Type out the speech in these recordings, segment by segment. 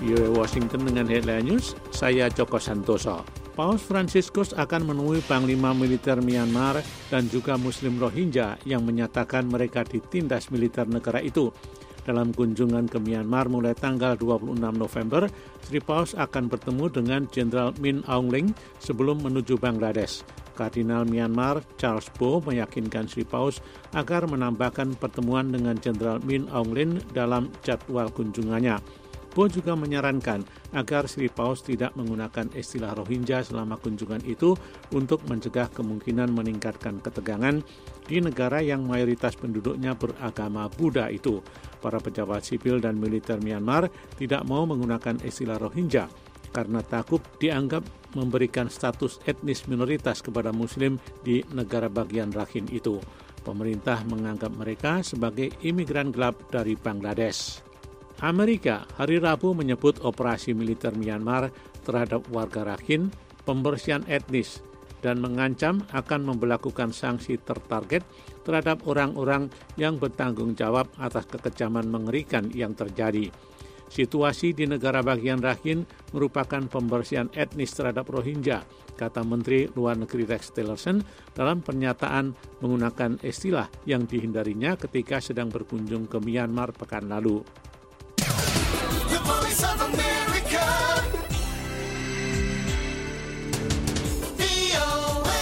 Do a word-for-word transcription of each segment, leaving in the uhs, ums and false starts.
V O A Washington dengan Headline News, saya Joko Santoso. Paus Fransiskus akan menemui Panglima Militer Myanmar dan juga Muslim Rohingya yang menyatakan mereka ditindas militer negara itu. Dalam kunjungan ke Myanmar mulai tanggal dua puluh enam November, Sri Paus akan bertemu dengan Jenderal Min Aung Hlaing sebelum menuju Bangladesh. Kardinal Myanmar Charles Bo meyakinkan Sri Paus agar menambahkan pertemuan dengan Jenderal Min Aung Hlaing dalam jadwal kunjungannya. Bo juga menyarankan agar Sri Paus tidak menggunakan istilah Rohingya selama kunjungan itu untuk mencegah kemungkinan meningkatkan ketegangan di negara yang mayoritas penduduknya beragama Buddha itu. Para pejabat sipil dan militer Myanmar tidak mau menggunakan istilah Rohingya karena takut dianggap memberikan status etnis minoritas kepada Muslim di negara bagian Rakhine itu. Pemerintah menganggap mereka sebagai imigran gelap dari Bangladesh. Amerika hari Rabu menyebut operasi militer Myanmar terhadap warga Rakhine pembersihan etnis dan mengancam akan memberlakukan sanksi tertarget terhadap orang-orang yang bertanggung jawab atas kekejaman mengerikan yang terjadi. Situasi di negara bagian Rakhine merupakan pembersihan etnis terhadap Rohingya, kata Menteri Luar Negeri Rex Tillerson dalam pernyataan menggunakan istilah yang dihindarinya ketika sedang berkunjung ke Myanmar pekan lalu. The Voice of America. V O A.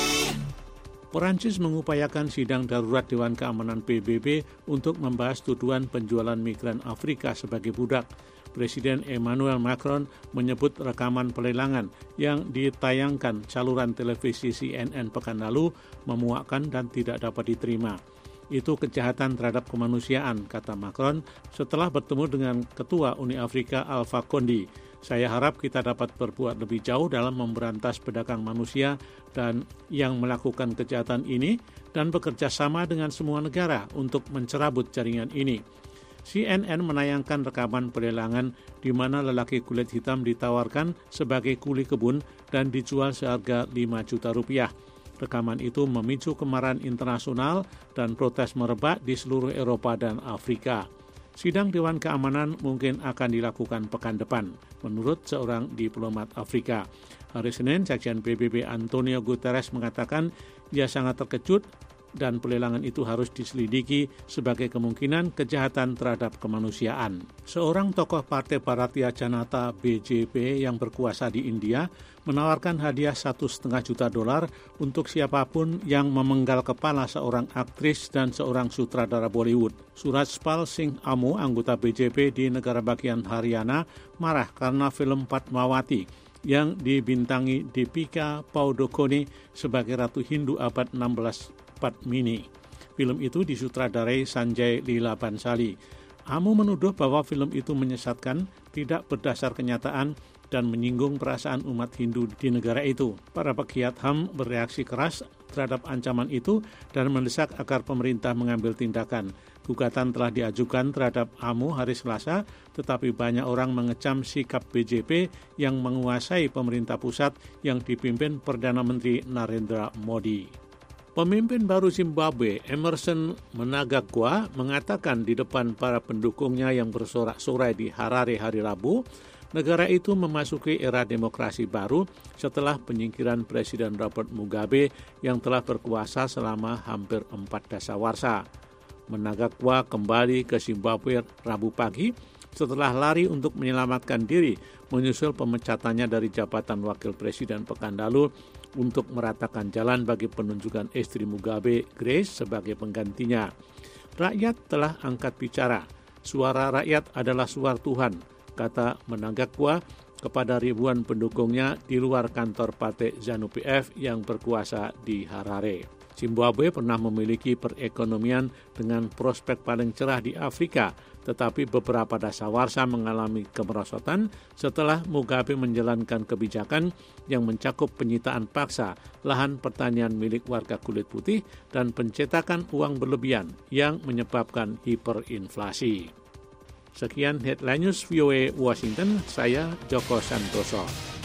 Perancis mengupayakan sidang darurat Dewan Keamanan P B B untuk membahas tuduhan penjualan migran Afrika sebagai budak. Presiden Emmanuel Macron menyebut rekaman pelelangan yang ditayangkan saluran televisi C N N pekan lalu memuakkan dan tidak dapat diterima. Itu kejahatan terhadap kemanusiaan, kata Macron setelah bertemu dengan Ketua Uni Afrika Alpha Conde. Saya harap kita dapat berbuat lebih jauh dalam memberantas pedagang manusia dan yang melakukan kejahatan ini dan bekerja sama dengan semua negara untuk mencerabut jaringan ini. C N N menayangkan rekaman pelelangan di mana lelaki kulit hitam ditawarkan sebagai kuli kebun dan dijual seharga lima juta rupiah. Rekaman itu memicu kemarahan internasional dan protes merebak di seluruh Eropa dan Afrika. Sidang Dewan Keamanan mungkin akan dilakukan pekan depan, menurut seorang diplomat Afrika. Hari Senin, Sekjen P B B Antonio Guterres mengatakan dia sangat terkejut dan pelelangan itu harus diselidiki sebagai kemungkinan kejahatan terhadap kemanusiaan. Seorang tokoh Partai Bharatiya Janata B J P yang berkuasa di India menawarkan hadiah satu setengah juta dolar untuk siapapun yang memenggal kepala seorang aktris dan seorang sutradara Bollywood. Surajpal Singh Amu, anggota B J P di negara bagian Haryana, marah karena film Padmawati yang dibintangi Deepika Padukone sebagai Ratu Hindu abad enam belas Padmini. Film itu disutradarai Sanjay Leela Bhansali. Amu menuduh bahwa film itu menyesatkan, tidak berdasar kenyataan, dan menyinggung perasaan umat Hindu di negara itu. Para pegiat H A M bereaksi keras terhadap ancaman itu dan mendesak agar pemerintah mengambil tindakan. Gugatan telah diajukan terhadap Amu hari Selasa, tetapi banyak orang mengecam sikap B J P yang menguasai pemerintah pusat yang dipimpin Perdana Menteri Narendra Modi. Pemimpin baru Zimbabwe, Emmerson Mnangagwa, mengatakan di depan para pendukungnya yang bersorak-sorai di Harare hari Rabu, negara itu memasuki era demokrasi baru setelah penyingkiran Presiden Robert Mugabe yang telah berkuasa selama hampir empat dasawarsa. Mnangagwa kembali ke Zimbabwe Rabu pagi setelah lari untuk menyelamatkan diri menyusul pemecatannya dari jabatan wakil presiden pekan lalu untuk meratakan jalan bagi penunjukan istri Mugabe, Grace, sebagai penggantinya. Rakyat telah angkat bicara. Suara rakyat adalah suara Tuhan, kata Mnangagwa kepada ribuan pendukungnya di luar kantor partai ZANU-P F yang berkuasa di Harare. Zimbabwe pernah memiliki perekonomian dengan prospek paling cerah di Afrika, tetapi beberapa dasawarsa mengalami kemerosotan setelah Mugabe menjalankan kebijakan yang mencakup penyitaan paksa lahan pertanian milik warga kulit putih dan pencetakan uang berlebihan yang menyebabkan hiperinflasi. Sekian Headline News V O A Washington, saya Joko Santoso.